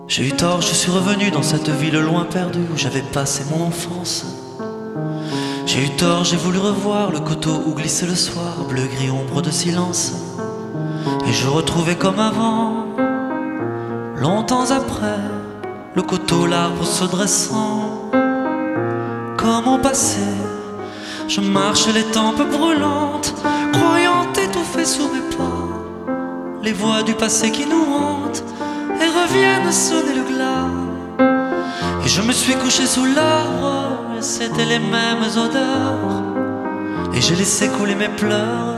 J'ai eu tort, je suis revenu dans cette ville loin perdue où j'avais passé mon enfance. J'ai eu tort, j'ai voulu revoir le coteau où glissait le soir, bleu gris ombre de silence. Et je retrouvais comme avant, longtemps après, le coteau, l'arbre se dressant. Comme au passé, je marche les tempes brûlantes, croyant étouffer sous mes pas les voix du passé qui nous hantent et reviennent sonner le glas. Et je me suis couché sous l'arbre, et c'était les mêmes odeurs. Et j'ai laissé couler mes pleurs,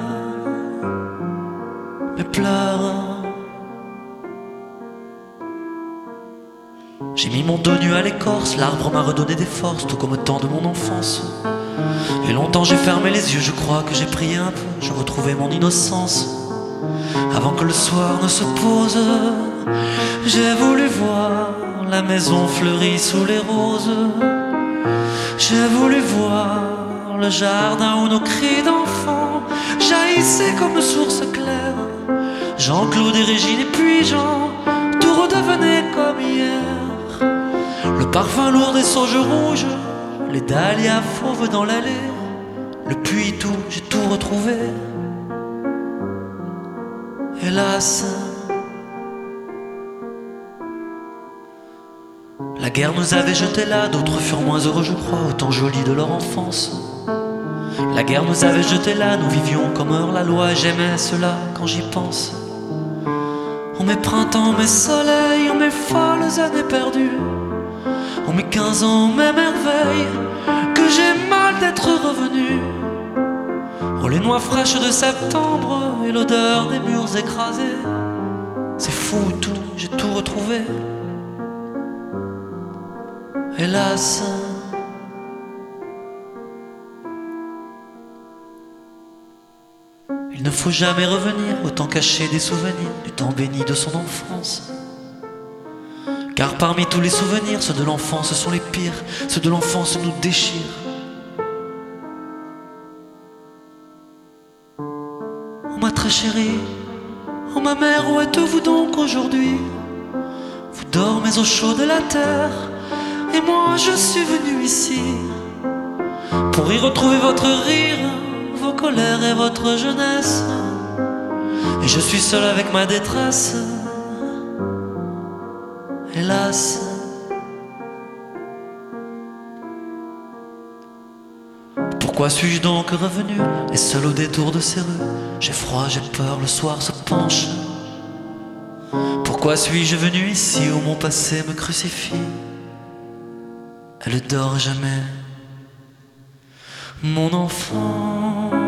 mes pleurs. J'ai mis mon dos nu à l'écorce, l'arbre m'a redonné des forces, tout comme au temps de mon enfance. Et longtemps j'ai fermé les yeux, je crois que j'ai prié un peu, je retrouvais mon innocence. Avant que le soir ne se pose, j'ai voulu voir la maison fleurie sous les roses. J'ai voulu voir le jardin où nos cris d'enfants jaillissaient comme source claire. Jean-Claude et Régine et puis Jean, tout redevenait comme hier. Le parfum lourd des sauges rouges, les dahlias fauves dans l'allée, le puits tout, j'ai tout retrouvé. Hélas, la guerre nous avait jetés là, d'autres furent moins heureux je crois, autant jolis de leur enfance. La guerre nous avait jetés là, nous vivions comme hors la loi, j'aimais cela quand j'y pense. Oh mes printemps, mes soleils, oh mes folles années perdues, oh mes 15 ans, mes merveilles, que j'ai mal d'être revenu. Oh les noix fraîches de septembre et l'odeur des murs écrasés, c'est fou tout, j'ai tout retrouvé. Hélas, il ne faut jamais revenir, autant cacher des souvenirs du temps béni de son enfance. Car parmi tous les souvenirs, ceux de l'enfance sont les pires, ceux de l'enfance nous déchirent. Oh ma très chérie, oh ma mère, où êtes-vous donc aujourd'hui? Vous dormez au chaud de la terre, et moi je suis venu ici pour y retrouver votre rire, vos colères et votre jeunesse. Et je suis seul avec ma détresse, hélas. Pourquoi suis-je donc revenu, et seul au détour de ces rues? J'ai froid, j'ai peur, le soir se penche. Pourquoi suis-je venu ici où mon passé me crucifie? Elle dort jamais, mon enfant.